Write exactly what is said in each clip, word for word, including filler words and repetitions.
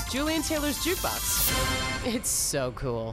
Julian Taylor's Jukebox. It's so cool.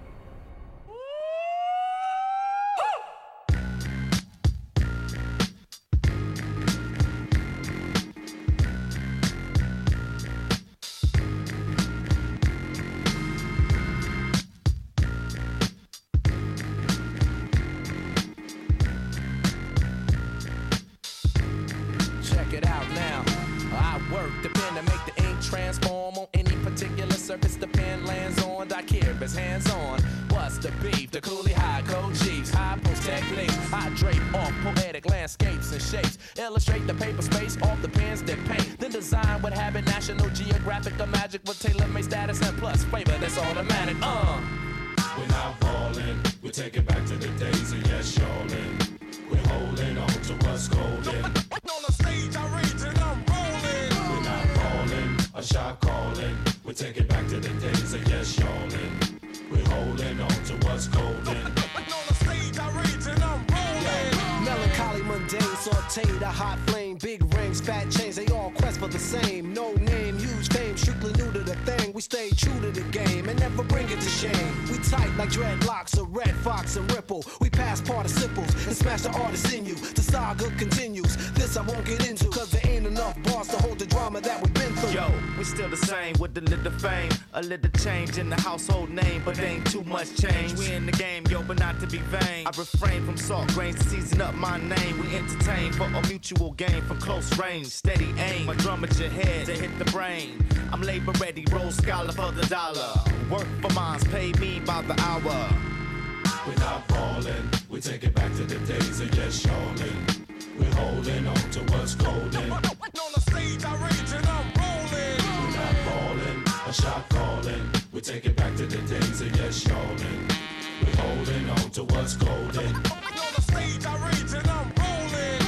Check it out now. I work the pen to make the ink transform on any particular surface the pen lands on. Daiquiri's hands on. What's the beef? The coolie high code chiefs, high post techniques. I drape off poetic landscapes and shapes. Illustrate the paper space off the pens that paint. Then design what habit National Geographic or magic with tailor-made status and plus flavor that's automatic. Uh. We're not falling, we're taking back to the days of yes, y'allin'. We're holding on to what's golden. On the stage, I rage and I'm rolling. We're not falling, a shot calling. We're taking back to the days of yes, y'allin'. We're holding on to what's golden. On the stage, I rage and I'm rolling. Melancholy, mundane, sauteed, a hot flame, big rings, fat chains, they all quest for the same. No name, huge fame, strictly new to the thing. We stay true to the game and never bring it to shame. We tight like dreadlocks, a red fox and ripple. We pass participles and smash the artists in you. The saga continues. This I won't get into, cause there ain't enough bars to hold the drama that we've been through. Yo, we still the same with a little fame, a little change in the household name, but ain't too much change. We in the game, yo, but not to be vain. I refrain from salt grains to season up my name. We entertain for a mutual gain from close range, steady aim. My drum at your head to hit the brain. I'm labor ready, roll scholar for the dollar. Work for mines, pay me by the hour. We're not falling, we take it back to the days of yes, y'allin'. We're holding on to what's golden. On the stage, I rage and I'm rolling. We're not falling, a shot calling. We take it back to the days of yes, y'allin'. We're holding on to what's golden. On the stage, I rage and I'm rolling.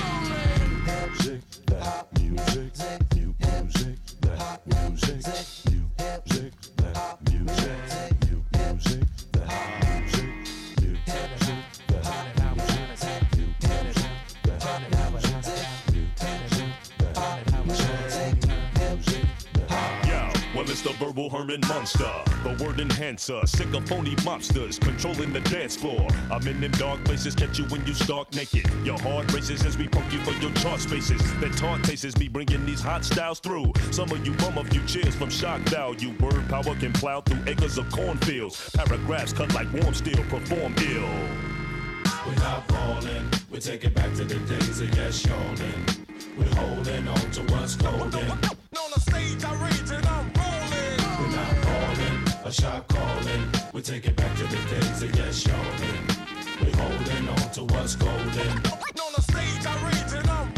Music, that music, new music, that music, new music, that music, new music, that music, new music, that music, new music, that music, new music, that music. Yo, well it's the verbal Herman Munster, the word enhancer, sick of phony mobsters controlling the dance floor. I'm in them dark places, catch you when you stark naked. Your heart races as we poke you for your chart spaces. That taunt faces me bringing these hot styles through. Some of you bum a few cheers from shock value. Word power can plow through acres of cornfields. Paragraphs cut like warm steel, perform ill. We're not falling, we take it back to the days of yes, y'allin'. We're holding on to what's golden. On the stage, I rage and I'm rolling. We're not falling, a shot calling. We take it back to the days of yes, y'allin'. We're holding on to what's golden. On the stage, I rage and I'm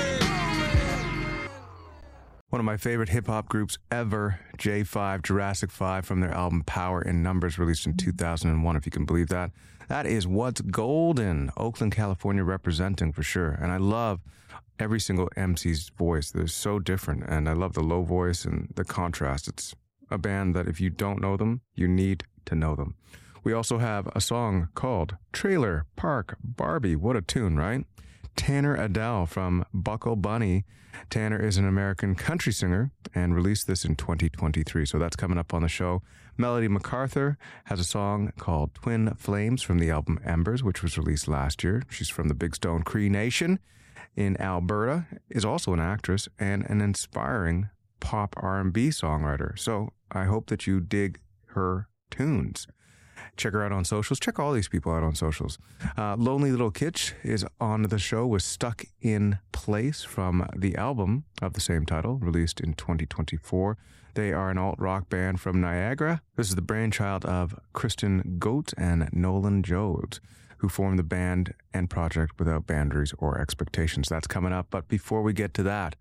rolling. One of my favorite hip-hop groups ever, J five, Jurassic five, from their album Power in Numbers, released in two thousand one, if you can believe that. That is What's Golden, Oakland, California representing for sure. And I love every single M C's voice. They're so different, and I love the low voice and the contrast. It's a band that if you don't know them, you need to know them. We also have a song called Trailer Park Barbie. What a tune, right? Tanner Adell from Buckle Bunny. Tanner is an American country singer and released this in twenty twenty-three, so that's coming up on the show. Melody MacArthur has a song called Twin Flames from the album Embers, which was released last year. She's from the Big Stone Cree Nation in Alberta, is also an actress and an inspiring pop R and B songwriter. So I hope that you dig her tunes. Check her out on socials. Check all these people out on socials. Uh, Lonely Little Kitsch is on the show with Stuck in Place from the album of the same title, released in twenty twenty-four. They are an alt-rock band from Niagara. This is the brainchild of Kristen Goat and Nolan Jodes, who formed the band and project without boundaries or expectations. That's coming up. But before we get to that,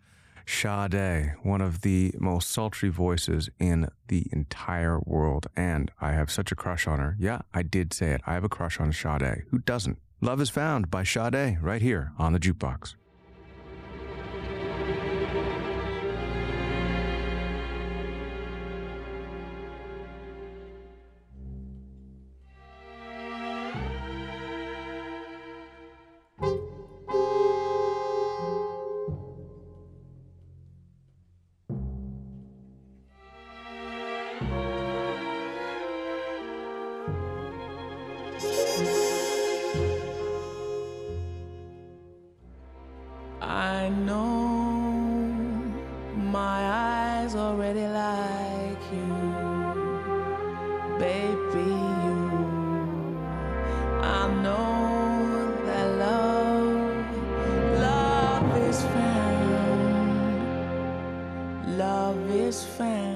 Sade, one of the most sultry voices in the entire world. And I have such a crush on her. Yeah, I did say it. I have a crush on Sade. Who doesn't? Love is Found by Sade right here on the Jukebox. eyes already like you, baby, you. I know that love, love is found, love is found.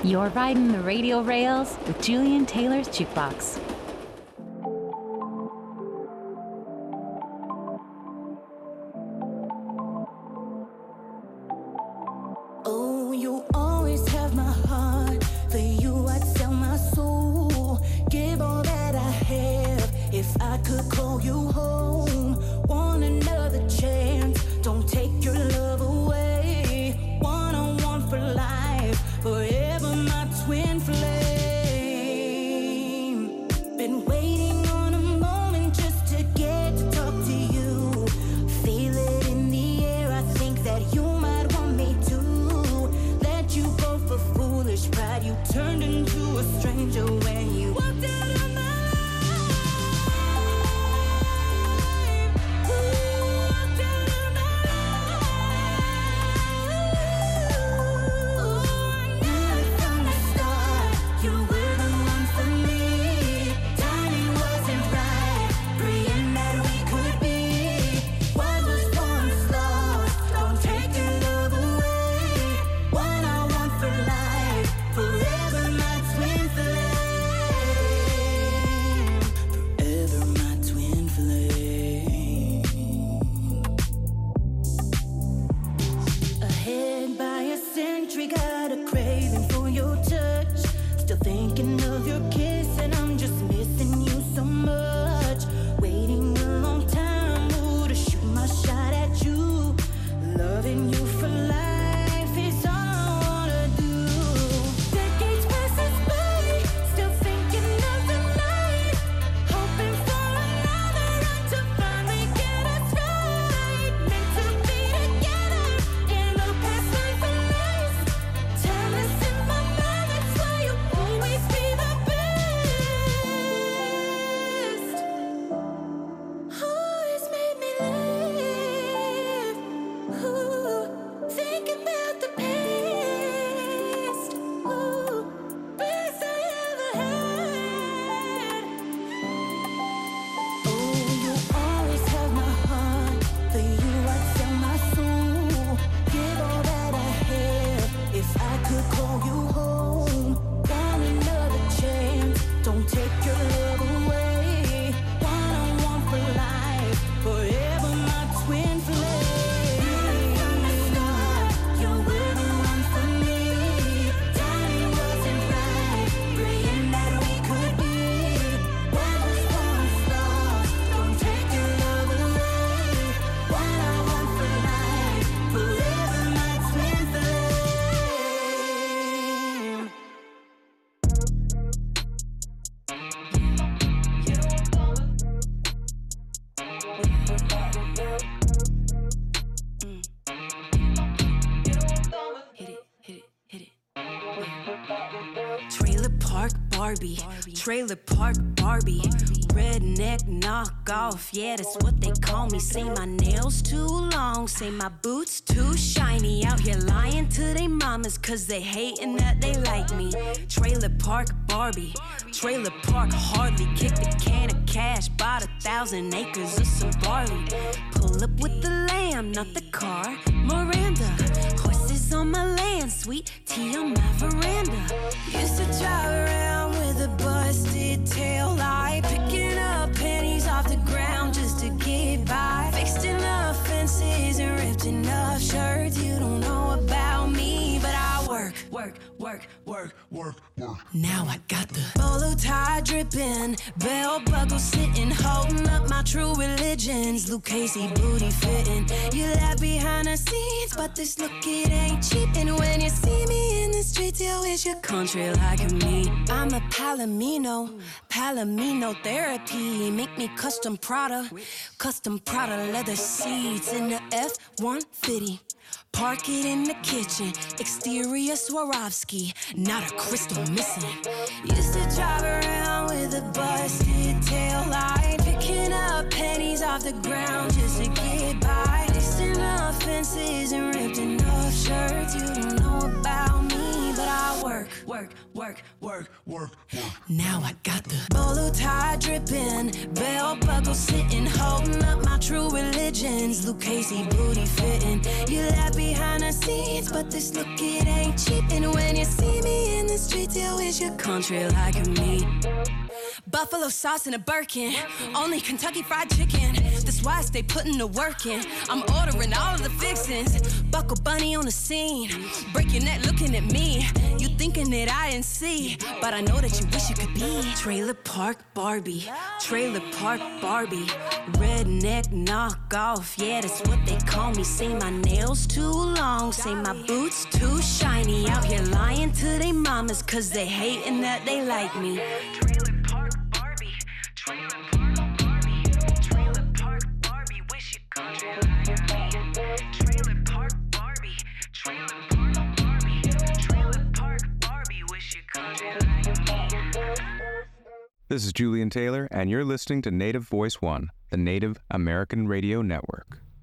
You're riding the radio rails with Julian Taylor's Jukebox. Oh, you always have my heart. For you, I'd sell my soul. Give all that I have if I could call you home. Want another chance? Don't take your love away. One on one for life, forever my twin flame. Been waiting on a moment just to get to talk to you. Feel it in the air. I think that you might want me to. Let you go for foolish pride. You turned into a stranger when you walked out of my Barbie. Trailer Park Barbie. Redneck knockoff, yeah, that's what they call me. Say my nails too long, say my boots too shiny. Out here lying to they mamas, cause they hating that they like me. Trailer Park Barbie. Trailer Park hardly. Kicked a can of cash, bought a thousand acres of some barley. Pull up with the lamb, not the car. Miranda. Horses on my land, sweet tea on my veranda. Used to drive around with a busted tail light, picking up pennies off the ground just to get by. Fixed enough fences and ripped enough shirts. You don't know about me, but I work, work, work, work, work, work. Now I got the bolo tie dripping, belt buckle sitting, holding up my true religions. Lucchese booty fitting. You left behind the scenes, but this look it ain't cheap. And when you see me in the streets, you wish your country like me. I'm a Palomino, Palomino therapy. Make me custom Prada, custom Prada leather seats in the F one fifty. Park it in the kitchen, exterior Swarovski, not a crystal missing. Used to drive around with a busted tail light, picking up pennies off the ground just to get by. Fixed enough fences and ripped enough shirts. You don't know about me, but I work, work, work, work, work, work. Now I got the bolo tie dripping, belt buckle sitting, holding up my true religions. Lucchese booty fitting. You left behind us scenes, but this look, it ain't cheap. And when you see me in the streets, you wish your country like me. Buffalo sauce in a Birkin, only Kentucky Fried Chicken. That's why I stay putting the work in. I'm ordering all of the fixins. Buckle bunny on the scene, break your neck looking at me. You thinking that I didn't see, but I know that you wish you could be. Trailer Park Barbie, Trailer Park Barbie, redneck knockoff. Yeah, that's what they call me. Say my nails too long, say my boots too shiny. Out here lying to they mamas, cause they hating that they like me. Trailer Park Barbie, Trailer Park Barbie, Trailer Park Barbie, wish you could like me. Trailer Park Barbie, Trailer Park Barbie, Trailer Park Barbie, wish you could like me. This is Julian Taylor, and you're listening to Native Voice One, the Native American Radio Network.